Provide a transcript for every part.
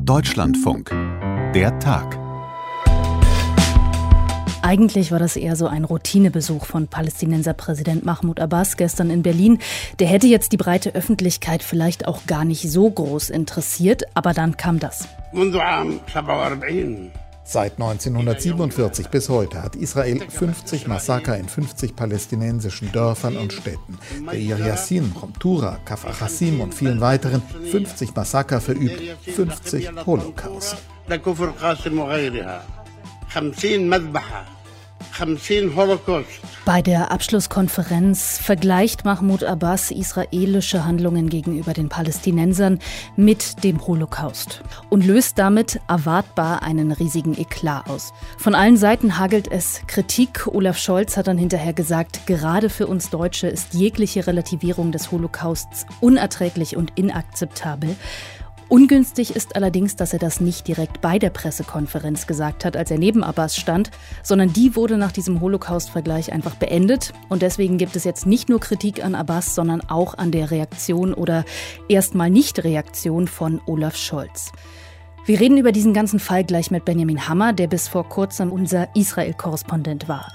Deutschlandfunk. Der Tag. Eigentlich war das eher so ein Routinebesuch von Palästinenserpräsident Mahmoud Abbas gestern in Berlin. Der hätte jetzt die breite Öffentlichkeit vielleicht auch gar nicht so groß interessiert, aber dann kam das. Seit 1947 bis heute hat Israel 50 Massaker in 50 palästinensischen Dörfern und Städten. Deir Yassin, Tura, Kafr Qasim und vielen weiteren 50 Massaker verübt, 50 Holocaust. Bei der Abschlusskonferenz vergleicht Mahmoud Abbas israelische Handlungen gegenüber den Palästinensern mit dem Holocaust und löst damit erwartbar einen riesigen Eklat aus. Von allen Seiten hagelt es Kritik. Olaf Scholz hat dann hinterher gesagt, gerade für uns Deutsche ist jegliche Relativierung des Holocausts unerträglich und inakzeptabel. Ungünstig ist allerdings, dass er das nicht direkt bei der Pressekonferenz gesagt hat, als er neben Abbas stand, sondern die wurde nach diesem Holocaust-Vergleich einfach beendet. Und deswegen gibt es jetzt nicht nur Kritik an Abbas, sondern auch an der Reaktion oder erstmal Nicht-Reaktion von Olaf Scholz. Wir reden über diesen ganzen Fall gleich mit Benjamin Hammer, der bis vor kurzem unser Israel-Korrespondent war.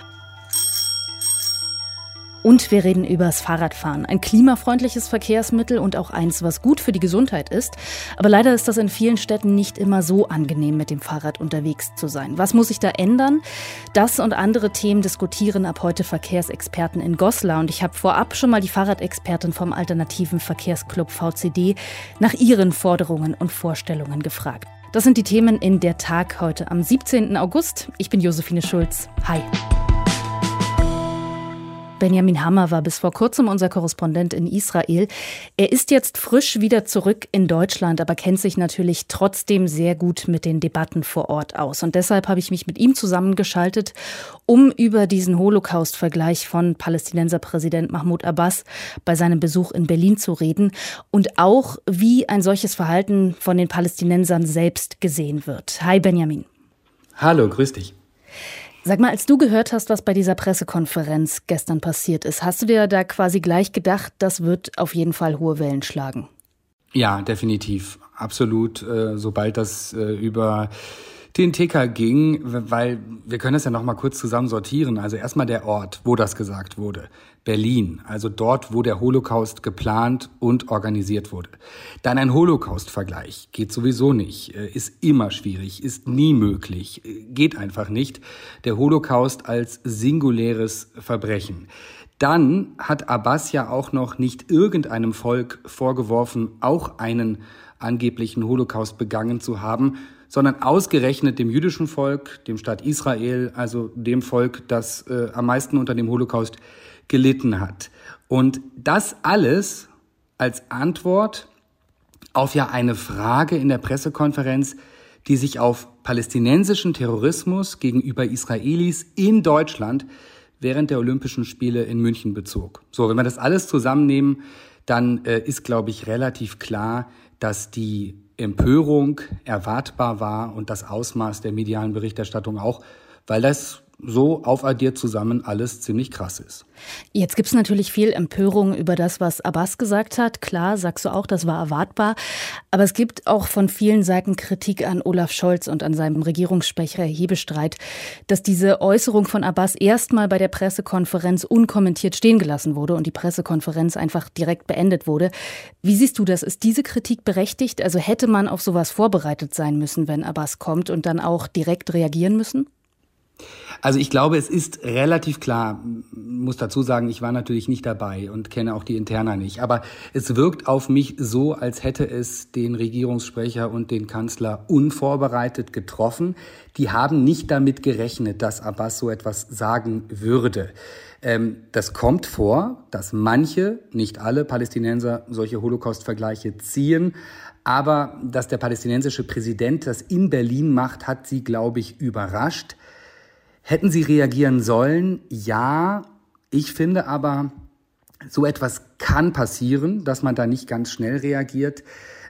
Und wir reden über das Fahrradfahren. Ein klimafreundliches Verkehrsmittel und auch eins, was gut für die Gesundheit ist. Aber leider ist das in vielen Städten nicht immer so angenehm, mit dem Fahrrad unterwegs zu sein. Was muss sich da ändern? Das und andere Themen diskutieren ab heute Verkehrsexperten in Goslar. Und ich habe vorab schon mal die Fahrradexpertin vom alternativen Verkehrsclub VCD nach ihren Forderungen und Vorstellungen gefragt. Das sind die Themen in Der Tag heute am 17. August. Ich bin Josephine Schulz. Hi. Benjamin Hammer war bis vor kurzem unser Korrespondent in Israel. Er ist jetzt frisch wieder zurück in Deutschland, aber kennt sich natürlich trotzdem sehr gut mit den Debatten vor Ort aus. Und deshalb habe ich mich mit ihm zusammengeschaltet, um über diesen Holocaust-Vergleich von Palästinenserpräsident Mahmoud Abbas bei seinem Besuch in Berlin zu reden und auch, wie ein solches Verhalten von den Palästinensern selbst gesehen wird. Hi Benjamin. Hallo, grüß dich. Sag mal, als du gehört hast, was bei dieser Pressekonferenz gestern passiert ist, hast du dir da quasi gleich gedacht, das wird auf jeden Fall hohe Wellen schlagen? Ja, definitiv. Absolut. Sobald das über den Ticker ging, weil wir können das ja noch mal kurz zusammen sortieren. Also erstmal der Ort, wo das gesagt wurde. Berlin, also dort, wo der Holocaust geplant und organisiert wurde. Dann ein Holocaust-Vergleich. Geht sowieso nicht, ist immer schwierig, ist nie möglich, geht einfach nicht. Der Holocaust als singuläres Verbrechen. Dann hat Abbas ja auch noch nicht irgendeinem Volk vorgeworfen, auch einen angeblichen Holocaust begangen zu haben, sondern ausgerechnet dem jüdischen Volk, dem Staat Israel, also dem Volk, das am meisten unter dem Holocaust gelitten hat. Und das alles als Antwort auf ja eine Frage in der Pressekonferenz, die sich auf palästinensischen Terrorismus gegenüber Israelis in Deutschland während der Olympischen Spiele in München bezog. So, wenn wir das alles zusammennehmen, dann ist, glaube ich, relativ klar, dass die Empörung erwartbar war und das Ausmaß der medialen Berichterstattung auch, weil das so aufaddiert zusammen alles ziemlich krass ist. Jetzt gibt es natürlich viel Empörung über das, was Abbas gesagt hat. Klar, sagst du auch, das war erwartbar. Aber es gibt auch von vielen Seiten Kritik an Olaf Scholz und an seinem Regierungssprecher Hebestreit, dass diese Äußerung von Abbas erstmal bei der Pressekonferenz unkommentiert stehen gelassen wurde und die Pressekonferenz einfach direkt beendet wurde. Wie siehst du das? Ist diese Kritik berechtigt? Also hätte man auf sowas vorbereitet sein müssen, wenn Abbas kommt und dann auch direkt reagieren müssen? Also ich glaube, es ist relativ klar, muss dazu sagen, ich war natürlich nicht dabei und kenne auch die Interna nicht, aber es wirkt auf mich so, als hätte es den Regierungssprecher und den Kanzler unvorbereitet getroffen. Die haben nicht damit gerechnet, dass Abbas so etwas sagen würde. Das kommt vor, dass manche, nicht alle Palästinenser solche Holocaust-Vergleiche ziehen, aber dass der palästinensische Präsident das in Berlin macht, hat sie, glaube ich, überrascht. Hätten sie reagieren sollen? Ja. Ich finde aber, so etwas kann passieren, dass man da nicht ganz schnell reagiert.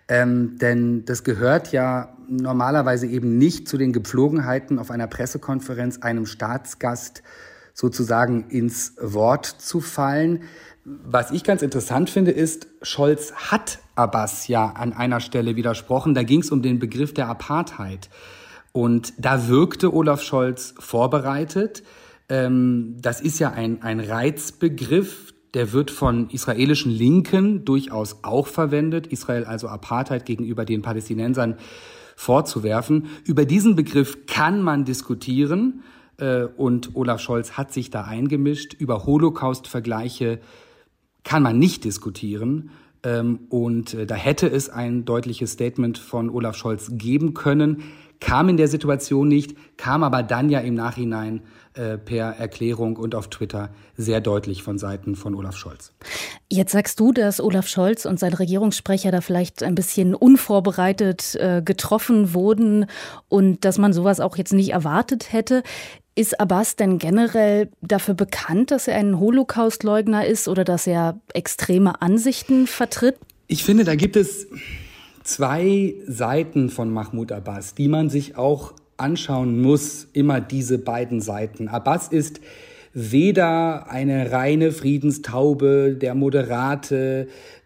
Denn das gehört ja normalerweise eben nicht zu den Gepflogenheiten auf einer Pressekonferenz, einem Staatsgast sozusagen ins Wort zu fallen. Was ich ganz interessant finde, ist, Scholz hat Abbas ja an einer Stelle widersprochen. Da ging es um den Begriff der Apartheid. Und da wirkte Olaf Scholz vorbereitet. Das ist ja ein Reizbegriff, der wird von israelischen Linken durchaus auch verwendet, Israel also Apartheid gegenüber den Palästinensern vorzuwerfen. Über diesen Begriff kann man diskutieren und Olaf Scholz hat sich da eingemischt. Über Holocaust-Vergleiche kann man nicht diskutieren. Und da hätte es ein deutliches Statement von Olaf Scholz geben können, kam in der Situation nicht, kam aber dann ja im Nachhinein per Erklärung und auf Twitter sehr deutlich von Seiten von Olaf Scholz. Jetzt sagst du, dass Olaf Scholz und sein Regierungssprecher da vielleicht ein bisschen unvorbereitet getroffen wurden und dass man sowas auch jetzt nicht erwartet hätte. Ist Abbas denn generell dafür bekannt, dass er ein Holocaustleugner ist oder dass er extreme Ansichten vertritt? Ich finde, da gibt es zwei Seiten von Mahmoud Abbas, die man sich auch anschauen muss, immer diese beiden Seiten. Abbas ist weder eine reine Friedenstaube, der Moderate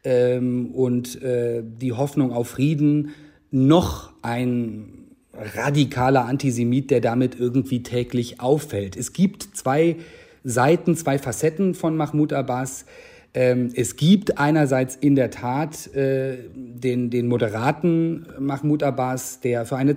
und die Hoffnung auf Frieden, noch ein radikaler Antisemit, der damit irgendwie täglich auffällt. Es gibt zwei Seiten, zwei Facetten von Mahmoud Abbas. Es gibt einerseits in der Tat den moderaten Mahmoud Abbas, der für eine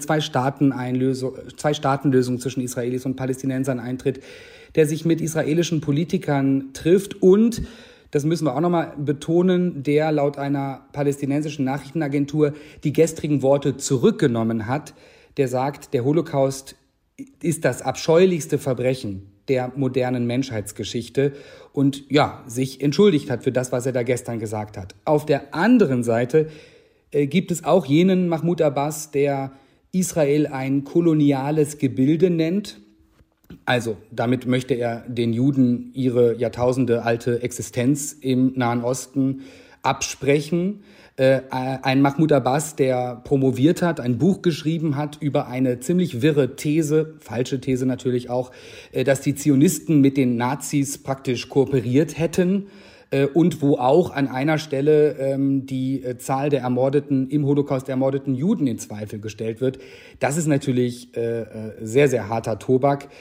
Zwei-Staaten-Lösung zwischen Israelis und Palästinensern eintritt, der sich mit israelischen Politikern trifft und, das müssen wir auch nochmal betonen, der laut einer palästinensischen Nachrichtenagentur die gestrigen Worte zurückgenommen hat, der sagt, der Holocaust ist das abscheulichste Verbrechen der modernen Menschheitsgeschichte und ja, sich entschuldigt hat für das, was er da gestern gesagt hat. Auf der anderen Seite gibt es auch jenen Mahmoud Abbas, der Israel ein koloniales Gebilde nennt. Also damit möchte er den Juden ihre jahrtausendealte Existenz im Nahen Osten absprechen. Ein Mahmoud Abbas, der promoviert hat, ein Buch geschrieben hat über eine ziemlich wirre These, falsche These natürlich auch, dass die Zionisten mit den Nazis praktisch kooperiert hätten und wo auch an einer Stelle die Zahl der im Holocaust ermordeten Juden in Zweifel gestellt wird. Das ist natürlich sehr, sehr harter Tobak.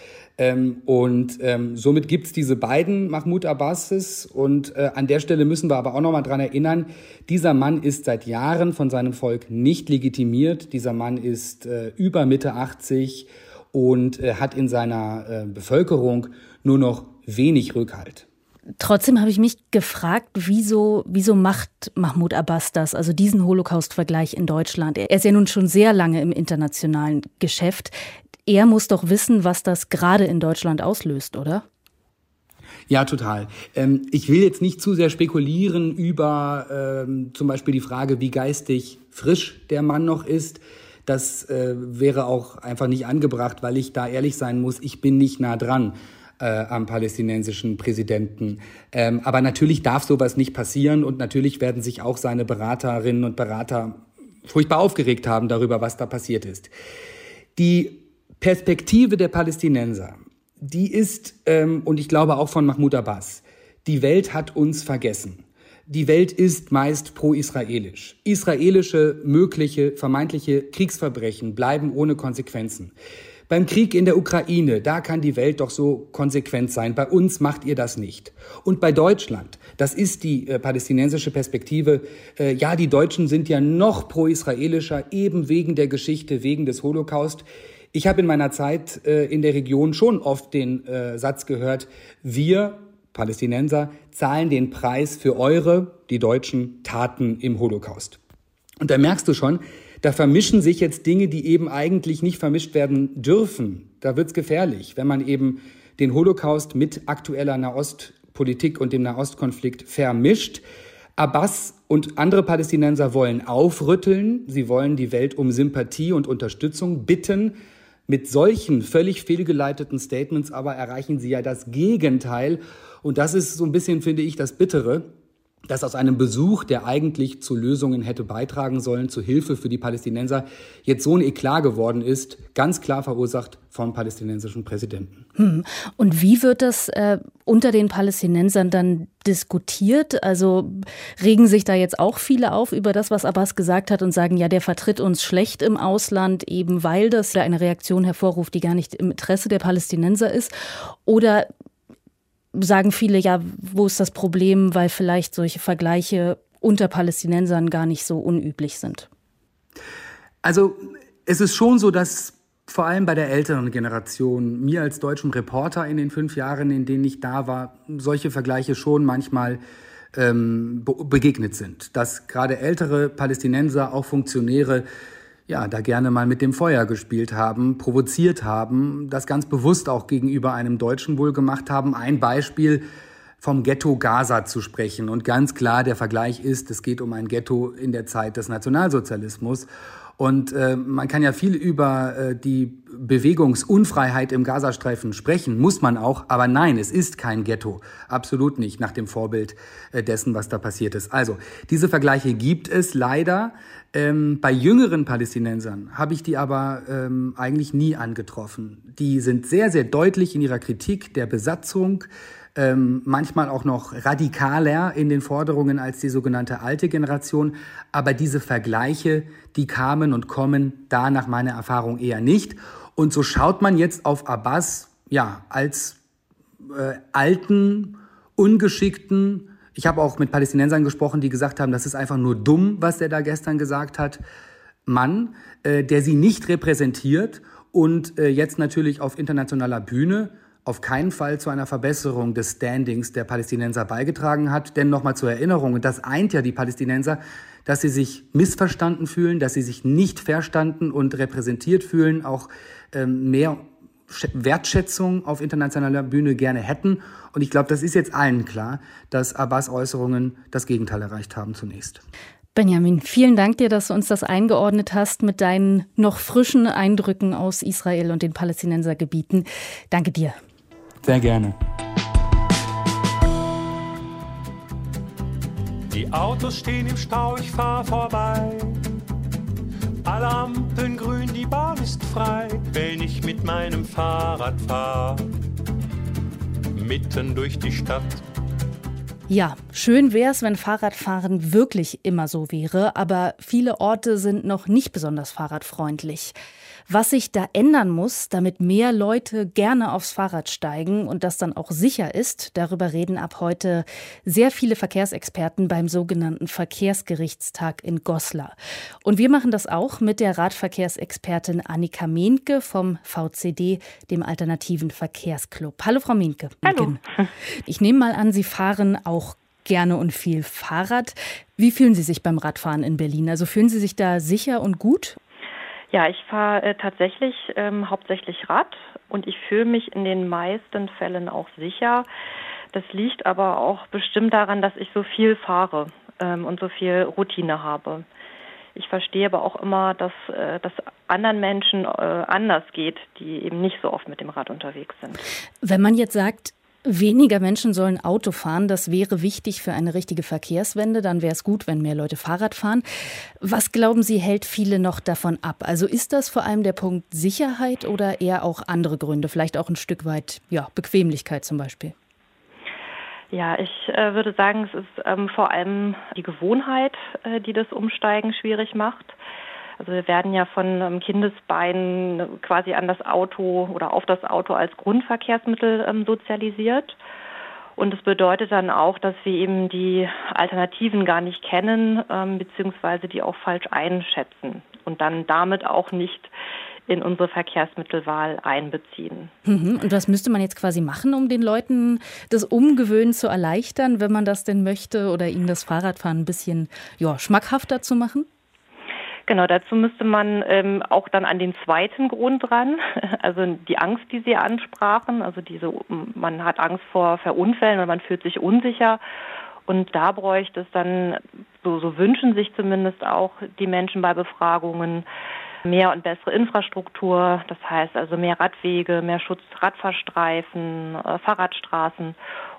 Somit gibt's diese beiden Mahmoud Abbases und an der Stelle müssen wir aber auch noch mal dran erinnern, dieser Mann ist seit Jahren von seinem Volk nicht legitimiert. Dieser Mann ist über Mitte 80 und hat in seiner Bevölkerung nur noch wenig Rückhalt. Trotzdem habe ich mich gefragt, wieso macht Mahmoud Abbas das, also diesen Holocaust-Vergleich in Deutschland? Er ist ja nun schon sehr lange im internationalen Geschäft. Er muss doch wissen, was das gerade in Deutschland auslöst, oder? Ja, total. Ich will jetzt nicht zu sehr spekulieren über zum Beispiel die Frage, wie geistig frisch der Mann noch ist. Das wäre auch einfach nicht angebracht, weil ich da ehrlich sein muss, ich bin nicht nah dran am palästinensischen Präsidenten. Aber natürlich darf sowas nicht passieren und natürlich werden sich auch seine Beraterinnen und Berater furchtbar aufgeregt haben darüber, was da passiert ist. Die Perspektive der Palästinenser, die ist, und ich glaube auch von Mahmoud Abbas, die Welt hat uns vergessen. Die Welt ist meist pro-israelisch. Israelische mögliche, vermeintliche Kriegsverbrechen bleiben ohne Konsequenzen. Beim Krieg in der Ukraine, da kann die Welt doch so konsequent sein. Bei uns macht ihr das nicht. Und bei Deutschland, das ist die palästinensische Perspektive, ja, die Deutschen sind ja noch pro-israelischer, eben wegen der Geschichte, wegen des Holocaust. Ich habe in meiner Zeit in der Region schon oft den Satz gehört, wir Palästinenser zahlen den Preis für die deutschen Taten im Holocaust. Und da merkst du schon, da vermischen sich jetzt Dinge, die eben eigentlich nicht vermischt werden dürfen. Da wird's gefährlich, wenn man eben den Holocaust mit aktueller Nahostpolitik und dem Nahostkonflikt vermischt. Abbas und andere Palästinenser wollen aufrütteln. Sie wollen die Welt um Sympathie und Unterstützung bitten. Mit solchen völlig fehlgeleiteten Statements aber erreichen sie ja das Gegenteil. Und das ist so ein bisschen, finde ich, das Bittere. dass aus einem Besuch, der eigentlich zu Lösungen hätte beitragen sollen, zu Hilfe für die Palästinenser, jetzt so ein Eklat geworden ist, ganz klar verursacht vom palästinensischen Präsidenten. Und wie wird das unter den Palästinensern dann diskutiert? Also regen sich da jetzt auch viele auf über das, was Abbas gesagt hat und sagen, ja, der vertritt uns schlecht im Ausland, eben weil das ja eine Reaktion hervorruft, die gar nicht im Interesse der Palästinenser ist? Oder sagen viele, ja, wo ist das Problem, weil vielleicht solche Vergleiche unter Palästinensern gar nicht so unüblich sind? Also es ist schon so, dass vor allem bei der älteren Generation, mir als deutschem Reporter in den 5 Jahren, in denen ich da war, solche Vergleiche schon manchmal begegnet sind. Dass gerade ältere Palästinenser, auch Funktionäre, ja, da gerne mal mit dem Feuer gespielt haben, provoziert haben, das ganz bewusst auch gegenüber einem Deutschen wohl gemacht haben. Ein Beispiel, vom Ghetto Gaza zu sprechen. Und ganz klar, der Vergleich ist, es geht um ein Ghetto in der Zeit des Nationalsozialismus. Und man kann ja viel über die Bewegungsunfreiheit im Gazastreifen sprechen, muss man auch. Aber nein, es ist kein Ghetto. Absolut nicht, nach dem Vorbild dessen, was da passiert ist. Also, diese Vergleiche gibt es leider. Bei jüngeren Palästinensern habe ich die aber eigentlich nie angetroffen. Die sind sehr, sehr deutlich in ihrer Kritik der Besatzung, manchmal auch noch radikaler in den Forderungen als die sogenannte alte Generation. Aber diese Vergleiche, die kamen und kommen da nach meiner Erfahrung eher nicht. Und so schaut man jetzt auf Abbas, ja, als alten, ungeschickten. Ich habe auch mit Palästinensern gesprochen, die gesagt haben, das ist einfach nur dumm, was der da gestern gesagt hat. Mann, der sie nicht repräsentiert und jetzt natürlich auf internationaler Bühne auf keinen Fall zu einer Verbesserung des Standings der Palästinenser beigetragen hat. Denn nochmal zur Erinnerung, und das eint ja die Palästinenser, dass sie sich missverstanden fühlen, dass sie sich nicht verstanden und repräsentiert fühlen, auch mehr Wertschätzung auf internationaler Bühne gerne hätten. Und ich glaube, das ist jetzt allen klar, dass Abbas' Äußerungen das Gegenteil erreicht haben zunächst. Benjamin, vielen Dank dir, dass du uns das eingeordnet hast mit deinen noch frischen Eindrücken aus Israel und den Palästinensergebieten. Danke dir. Sehr gerne. Die Autos stehen im Stau, ich fahr vorbei. Alle Ampeln grün, die Bahn ist frei, wenn ich mit meinem Fahrrad fahr. Mitten durch die Stadt. Ja, schön wäre es, wenn Fahrradfahren wirklich immer so wäre, aber viele Orte sind noch nicht besonders fahrradfreundlich. Was sich da ändern muss, damit mehr Leute gerne aufs Fahrrad steigen und das dann auch sicher ist, darüber reden ab heute sehr viele Verkehrsexperten beim sogenannten Verkehrsgerichtstag in Goslar. Und wir machen das auch mit der Radverkehrsexpertin Annika Mehnke vom VCD, dem Alternativen Verkehrsclub. Hallo Frau Mehnke. Hallo. Ich nehme mal an, Sie fahren auch gerne und viel Fahrrad. Wie fühlen Sie sich beim Radfahren in Berlin? Also fühlen Sie sich da sicher und gut? Ja, ich fahre tatsächlich hauptsächlich Rad und ich fühle mich in den meisten Fällen auch sicher. Das liegt aber auch bestimmt daran, dass ich so viel fahre und so viel Routine habe. Ich verstehe aber auch immer, dass das anderen Menschen anders geht, die eben nicht so oft mit dem Rad unterwegs sind. Wenn man jetzt sagt, weniger Menschen sollen Auto fahren, das wäre wichtig für eine richtige Verkehrswende, dann wäre es gut, wenn mehr Leute Fahrrad fahren. Was glauben Sie, hält viele noch davon ab? Also ist das vor allem der Punkt Sicherheit oder eher auch andere Gründe, vielleicht auch ein Stück weit Bequemlichkeit zum Beispiel? Ja, ich würde sagen, es ist vor allem die Gewohnheit, die das Umsteigen schwierig macht. Also wir werden ja von Kindesbeinen quasi an das Auto oder auf das Auto als Grundverkehrsmittel sozialisiert. Und das bedeutet dann auch, dass wir eben die Alternativen gar nicht kennen, beziehungsweise die auch falsch einschätzen und dann damit auch nicht in unsere Verkehrsmittelwahl einbeziehen. Und was müsste man jetzt quasi machen, um den Leuten das Umgewöhnen zu erleichtern, wenn man das denn möchte, oder ihnen das Fahrradfahren ein bisschen schmackhafter zu machen? Genau, dazu müsste man auch dann an den zweiten Grund ran, also die Angst, die Sie ansprachen, also man hat Angst vor Verunfällen und man fühlt sich unsicher. Und da bräuchte es dann, so wünschen sich zumindest auch die Menschen bei Befragungen, mehr und bessere Infrastruktur, das heißt also mehr Radwege, mehr Schutzradfahrstreifen, Fahrradstraßen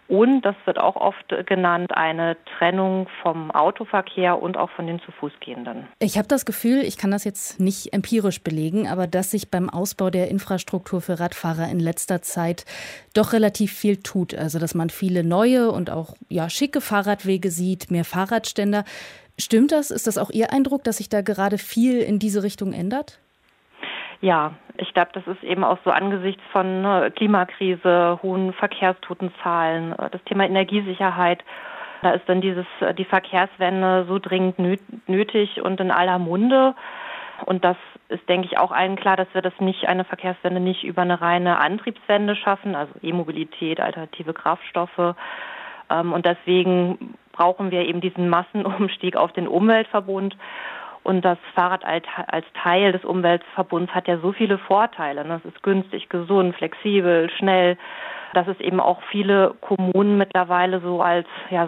Und, das wird auch oft genannt, eine Trennung vom Autoverkehr und auch von den zu Fuß Gehenden. Ich habe das Gefühl, ich kann das jetzt nicht empirisch belegen, aber dass sich beim Ausbau der Infrastruktur für Radfahrer in letzter Zeit doch relativ viel tut. Also dass man viele neue und auch schicke Fahrradwege sieht, mehr Fahrradständer. Stimmt das? Ist das auch Ihr Eindruck, dass sich da gerade viel in diese Richtung ändert? Ja, ich glaube, das ist eben auch so angesichts von Klimakrise, hohen Verkehrstotenzahlen, das Thema Energiesicherheit. Da ist dann die Verkehrswende so dringend nötig und in aller Munde. Und das ist, denke ich, auch allen klar, dass wir eine Verkehrswende nicht über eine reine Antriebswende schaffen, also E-Mobilität, alternative Kraftstoffe. Und deswegen brauchen wir eben diesen Massenumstieg auf den Umweltverbund. Und das Fahrrad als Teil des Umweltverbunds hat ja so viele Vorteile. Es ist günstig, gesund, flexibel, schnell, dass es eben auch viele Kommunen mittlerweile so als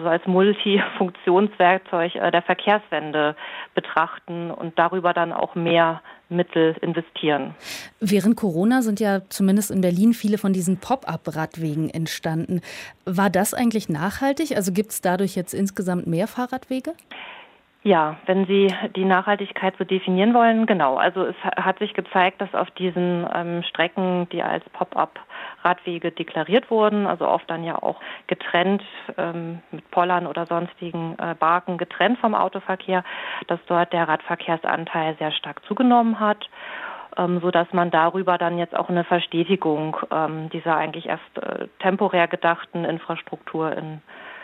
Multifunktionswerkzeug der Verkehrswende betrachten und darüber dann auch mehr Mittel investieren. Während Corona sind ja zumindest in Berlin viele von diesen Pop-up-Radwegen entstanden. War das eigentlich nachhaltig? Also gibt es dadurch jetzt insgesamt mehr Fahrradwege? Ja, wenn Sie die Nachhaltigkeit so definieren wollen, genau. Also es hat sich gezeigt, dass auf diesen Strecken, die als Pop-up-Radwege deklariert wurden, also oft dann ja auch getrennt mit Pollern oder sonstigen Barken getrennt vom Autoverkehr, dass dort der Radverkehrsanteil sehr stark zugenommen hat, sodass man darüber dann jetzt auch eine Verstetigung dieser eigentlich erst temporär gedachten Infrastruktur in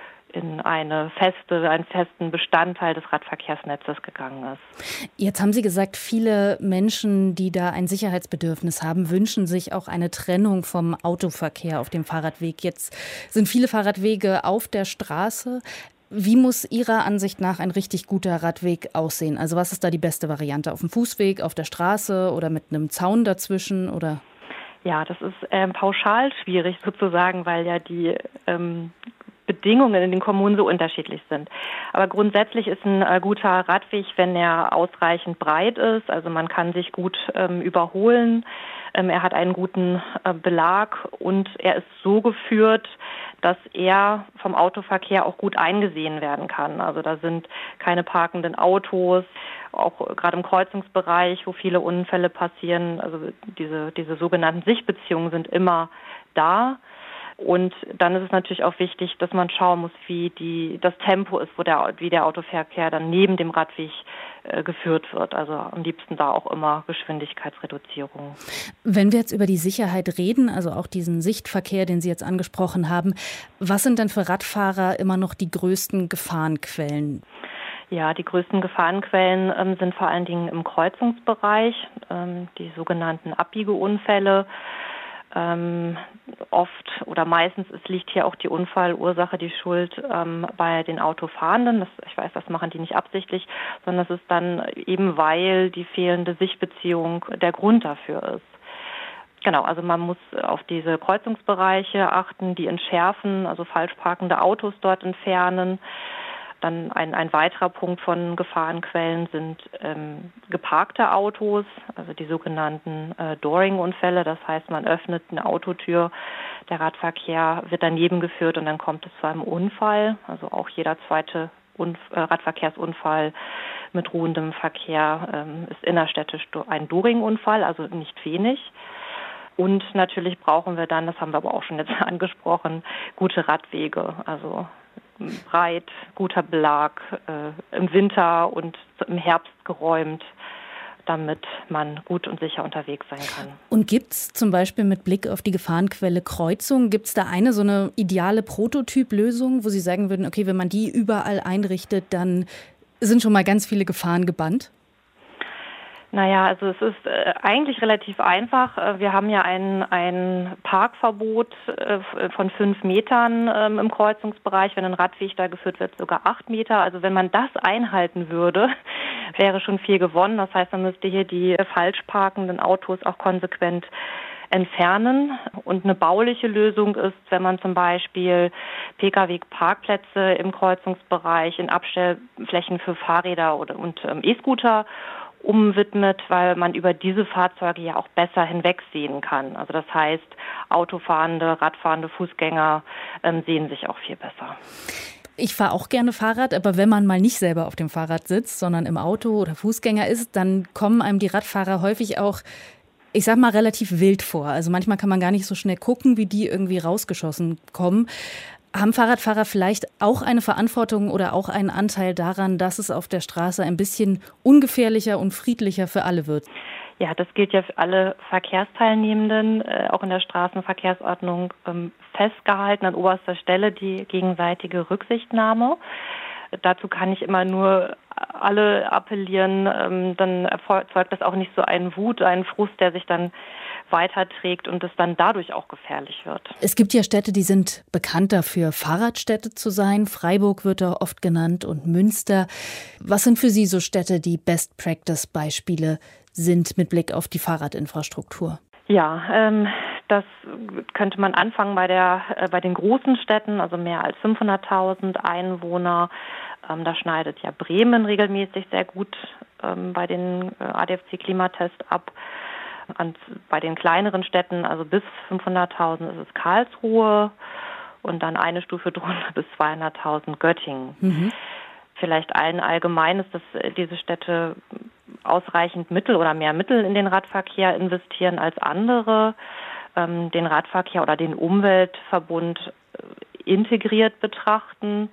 einen festen Bestandteil des Radverkehrsnetzes gegangen ist. Jetzt haben Sie gesagt, viele Menschen, die da ein Sicherheitsbedürfnis haben, wünschen sich auch eine Trennung vom Autoverkehr auf dem Fahrradweg. Jetzt sind viele Fahrradwege auf der Straße. Wie muss Ihrer Ansicht nach ein richtig guter Radweg aussehen? Also was ist da die beste Variante? Auf dem Fußweg, auf der Straße oder mit einem Zaun dazwischen? Oder? Ja, das ist pauschal schwierig sozusagen, weil ja die Bedingungen in den Kommunen so unterschiedlich sind. Aber grundsätzlich ist ein guter Radweg, wenn er ausreichend breit ist, also man kann sich gut überholen, er hat einen guten Belag und er ist so geführt, dass er vom Autoverkehr auch gut eingesehen werden kann. Also da sind keine parkenden Autos, auch gerade im Kreuzungsbereich, wo viele Unfälle passieren, also diese sogenannten Sichtbeziehungen sind immer da. Und dann ist es natürlich auch wichtig, dass man schauen muss, wie das Tempo ist, wie der Autoverkehr dann neben dem Radweg geführt wird. Also am liebsten da auch immer Geschwindigkeitsreduzierung. Wenn wir jetzt über die Sicherheit reden, also auch diesen Sichtverkehr, den Sie jetzt angesprochen haben, was sind denn für Radfahrer immer noch die größten Gefahrenquellen? Ja, die größten Gefahrenquellen sind vor allen Dingen im Kreuzungsbereich, die sogenannten Abbiegeunfälle. Oft oder meistens liegt hier auch die Unfallursache, die Schuld bei den Autofahrenden. Ich weiß, das machen die nicht absichtlich, sondern das ist dann eben, weil die fehlende Sichtbeziehung der Grund dafür ist. Genau, also man muss auf diese Kreuzungsbereiche achten, die entschärfen, also falsch parkende Autos dort entfernen. Dann ein weiterer Punkt von Gefahrenquellen sind geparkte Autos, also die sogenannten Dooring-Unfälle. Das heißt, man öffnet eine Autotür, der Radverkehr wird daneben geführt und dann kommt es zu einem Unfall. Also auch jeder zweite Radverkehrsunfall mit ruhendem Verkehr ist innerstädtisch ein Dooring-Unfall, also nicht wenig. Und natürlich brauchen wir dann, das haben wir aber auch schon jetzt angesprochen, gute Radwege, also breit, guter Belag, im Winter und im Herbst geräumt, damit man gut und sicher unterwegs sein kann. Und gibt es zum Beispiel mit Blick auf die Gefahrenquelle Kreuzung, gibt es da so eine ideale Prototyplösung, wo Sie sagen würden, okay, wenn man die überall einrichtet, dann sind schon mal ganz viele Gefahren gebannt? Naja, also es ist eigentlich relativ einfach. Wir haben ja ein Parkverbot von 5 Metern im Kreuzungsbereich. Wenn ein Radweg da geführt wird, sogar 8 Meter. Also wenn man das einhalten würde, wäre schon viel gewonnen. Das heißt, man müsste hier die falsch parkenden Autos auch konsequent entfernen. Und eine bauliche Lösung ist, wenn man zum Beispiel Pkw-Parkplätze im Kreuzungsbereich in Abstellflächen für Fahrräder und E-Scooter umwidmet, weil man über diese Fahrzeuge ja auch besser hinwegsehen kann. Also das heißt, Autofahrende, Radfahrende, Fußgänger sehen sich auch viel besser. Ich fahre auch gerne Fahrrad, aber wenn man mal nicht selber auf dem Fahrrad sitzt, sondern im Auto oder Fußgänger ist, dann kommen einem die Radfahrer häufig auch, ich sag mal, relativ wild vor. Also manchmal kann man gar nicht so schnell gucken, wie die irgendwie rausgeschossen kommen. Haben Fahrradfahrer vielleicht auch eine Verantwortung oder auch einen Anteil daran, dass es auf der Straße ein bisschen ungefährlicher und friedlicher für alle wird? Ja, das gilt ja für alle Verkehrsteilnehmenden, auch in der Straßenverkehrsordnung festgehalten an oberster Stelle die gegenseitige Rücksichtnahme. Dazu kann ich immer nur alle appellieren, dann erzeugt das auch nicht so einen Wut, einen Frust, der sich dann weiterträgt und es dann dadurch auch gefährlich wird. Es gibt ja Städte, die sind bekannt dafür, Fahrradstädte zu sein. Freiburg wird da oft genannt und Münster. Was sind für Sie so Städte, die Best-Practice-Beispiele sind mit Blick auf die Fahrradinfrastruktur? Ja, das könnte man anfangen bei den großen Städten, also mehr als 500.000 Einwohner. Da schneidet ja Bremen regelmäßig sehr gut bei den ADFC-Klimatest ab. Und bei den kleineren Städten, also bis 500.000, ist es Karlsruhe und dann eine Stufe drunter bis 200.000 Göttingen. Mhm. Vielleicht allen allgemein ist, dass diese Städte ausreichend Mittel oder mehr Mittel in den Radverkehr investieren als andere, den Radverkehr oder den Umweltverbund integriert betrachten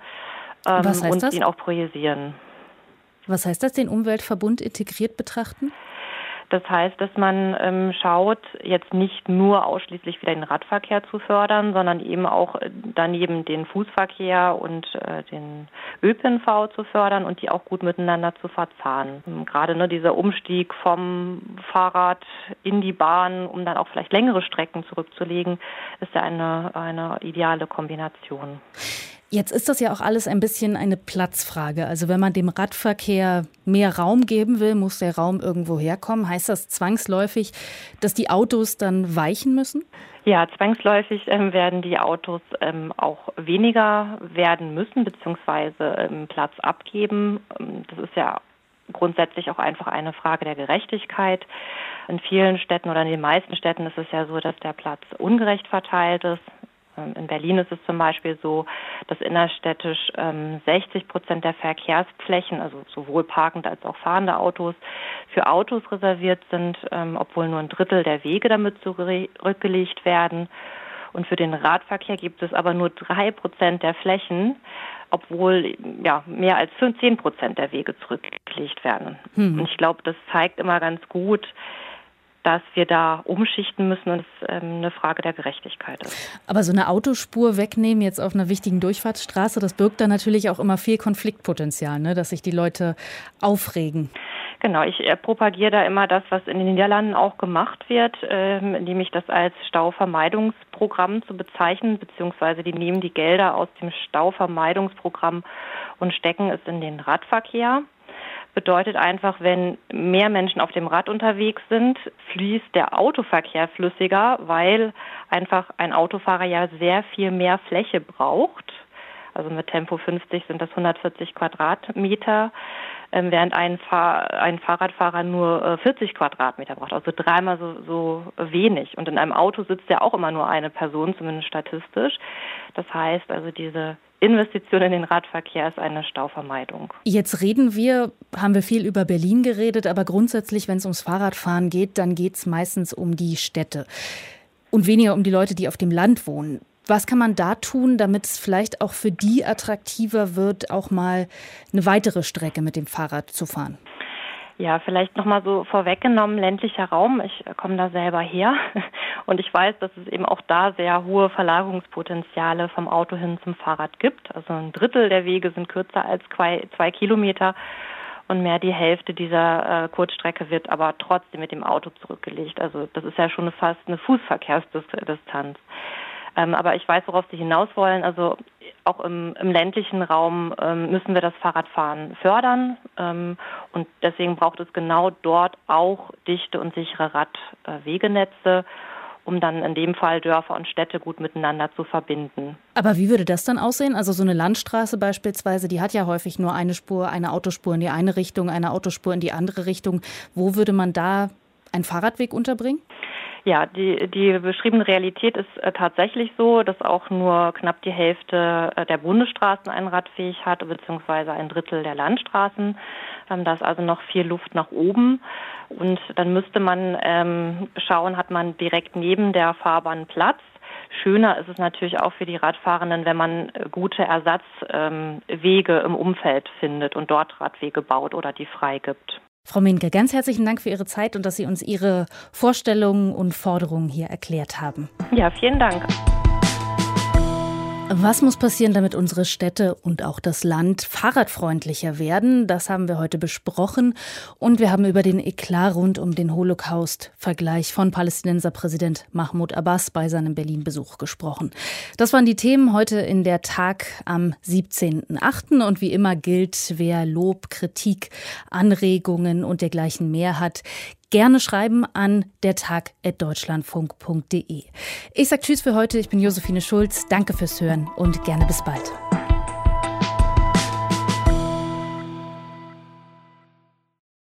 und ihn auch priorisieren. Was heißt das, den Umweltverbund integriert betrachten? Das heißt, dass man schaut, jetzt nicht nur ausschließlich wieder den Radverkehr zu fördern, sondern eben auch daneben den Fußverkehr und den ÖPNV zu fördern und die auch gut miteinander zu verzahnen. Gerade dieser Umstieg vom Fahrrad in die Bahn, um dann auch vielleicht längere Strecken zurückzulegen, ist ja eine ideale Kombination. Jetzt ist das ja auch alles ein bisschen eine Platzfrage. Also wenn man dem Radverkehr mehr Raum geben will, muss der Raum irgendwo herkommen. Heißt das zwangsläufig, dass die Autos dann weichen müssen? Ja, zwangsläufig werden die Autos auch weniger werden müssen, beziehungsweise Platz abgeben. Das ist ja grundsätzlich auch einfach eine Frage der Gerechtigkeit. In vielen Städten oder in den meisten Städten ist es ja so, dass der Platz ungerecht verteilt ist. In Berlin ist es zum Beispiel so, dass innerstädtisch 60% der Verkehrsflächen, also sowohl parkende als auch fahrende Autos, für Autos reserviert sind, obwohl nur ein Drittel der Wege damit zurückgelegt werden. Und für den Radverkehr gibt es aber nur 3% der Flächen, obwohl ja mehr als 10% der Wege zurückgelegt werden. Und ich glaube, das zeigt immer ganz gut, dass wir da umschichten müssen und es eine Frage der Gerechtigkeit ist. Aber so eine Autospur wegnehmen jetzt auf einer wichtigen Durchfahrtsstraße, das birgt dann natürlich auch immer viel Konfliktpotenzial, ne? Dass sich die Leute aufregen. Genau, ich propagiere da immer das, was in den Niederlanden auch gemacht wird, nämlich das als Stauvermeidungsprogramm zu bezeichnen, beziehungsweise die nehmen die Gelder aus dem Stauvermeidungsprogramm und stecken es in den Radverkehr. Bedeutet einfach, wenn mehr Menschen auf dem Rad unterwegs sind, fließt der Autoverkehr flüssiger, weil einfach ein Autofahrer ja sehr viel mehr Fläche braucht. Also mit Tempo 50 sind das 140 Quadratmeter, während ein Fahrradfahrer nur 40 Quadratmeter braucht, also dreimal so wenig. Und in einem Auto sitzt ja auch immer nur eine Person, zumindest statistisch. Das heißt also, diese Investition in den Radverkehr ist eine Stauvermeidung. Jetzt haben wir viel über Berlin geredet, aber grundsätzlich, wenn es ums Fahrradfahren geht, dann geht es meistens um die Städte und weniger um die Leute, die auf dem Land wohnen. Was kann man da tun, damit es vielleicht auch für die attraktiver wird, auch mal eine weitere Strecke mit dem Fahrrad zu fahren? Ja, vielleicht nochmal so vorweggenommen, ländlicher Raum. Ich komme da selber her und ich weiß, dass es eben auch da sehr hohe Verlagerungspotenziale vom Auto hin zum Fahrrad gibt. Also ein Drittel der Wege sind kürzer als 2 Kilometer und mehr die Hälfte dieser Kurzstrecke wird aber trotzdem mit dem Auto zurückgelegt. Also das ist ja schon fast eine Fußverkehrsdistanz. Aber ich weiß, worauf Sie hinaus wollen. Also auch im ländlichen Raum müssen wir das Fahrradfahren fördern. Und deswegen braucht es genau dort auch dichte und sichere Radwegenetze. um dann in dem Fall Dörfer und Städte gut miteinander zu verbinden. Aber wie würde das dann aussehen? Also so eine Landstraße beispielsweise, die hat ja häufig nur eine Spur, eine Autospur in die eine Richtung, eine Autospur in die andere Richtung. Wo würde man da einen Fahrradweg unterbringen? Ja, die beschriebene Realität ist tatsächlich so, dass auch nur knapp die Hälfte der Bundesstraßen einen Radweg hat, beziehungsweise ein Drittel der Landstraßen. Da ist also noch viel Luft nach oben. Und dann müsste man schauen, hat man direkt neben der Fahrbahn Platz. Schöner ist es natürlich auch für die Radfahrenden, wenn man gute Ersatzwege im Umfeld findet und dort Radwege baut oder die freigibt. Frau Mehnke, ganz herzlichen Dank für Ihre Zeit und dass Sie uns Ihre Vorstellungen und Forderungen hier erklärt haben. Ja, vielen Dank. Was muss passieren, damit unsere Städte und auch das Land fahrradfreundlicher werden? Das haben wir heute besprochen. Und wir haben über den Eklat rund um den Holocaust-Vergleich von Palästinenserpräsident Mahmoud Abbas bei seinem Berlin-Besuch gesprochen. Das waren die Themen heute in der Tag am 17.08. Und wie immer gilt, wer Lob, Kritik, Anregungen und dergleichen mehr hat, gerne schreiben an dertag@deutschlandfunk.de. Ich sage Tschüss für heute. Ich bin Josephine Schulz. Danke fürs Hören und gerne bis bald.